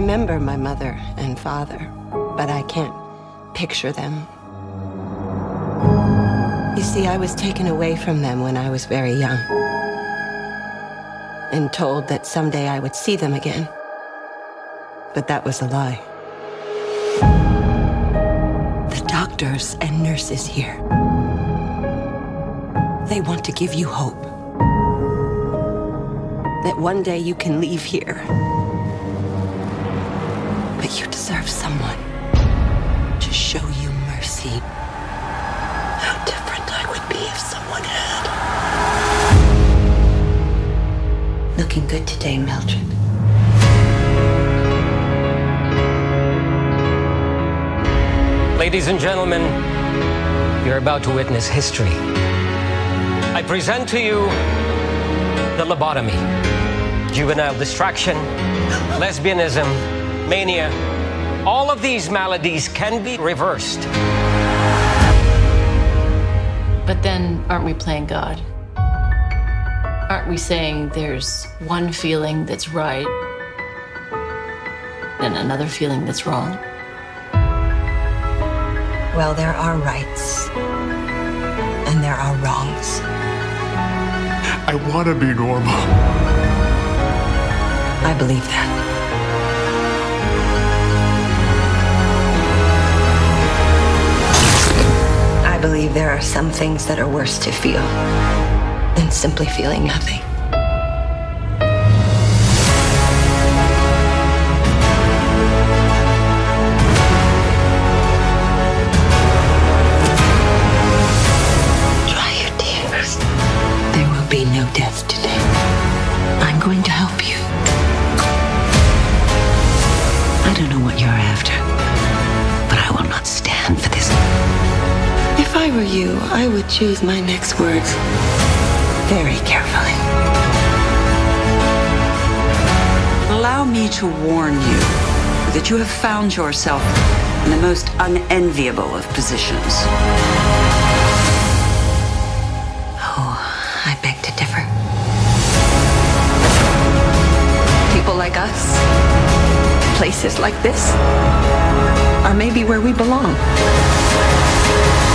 remember my mother and father, but I can't picture them. You see, I was taken away from them when I was very young, and told that someday I would see them again. But that was a lie. The doctors and nurses here, they want to give you hope. That one day you can leave here. But you deserve someone to show you mercy. How different I would be if someone had. Looking good today, Mildred. Ladies and gentlemen, you're about to witness history. I present to you the lobotomy, juvenile distraction, lesbianism, mania. All of these maladies can be reversed. But then, aren't we playing God? Aren't we saying there's one feeling that's right and another feeling that's wrong? Well, there are rights and there are wrongs. I want to be normal. I believe that. I believe there are some things that are worse to feel than simply feeling nothing. Dry your tears. There will be no death today. I'm going to help you. I don't know what you're after, but I will not stand for this. If I were you, I would choose my next words very carefully. Allow me to warn you that you have found yourself in the most unenviable of positions. Oh, I beg to differ. People like us, places like this, are maybe where we belong.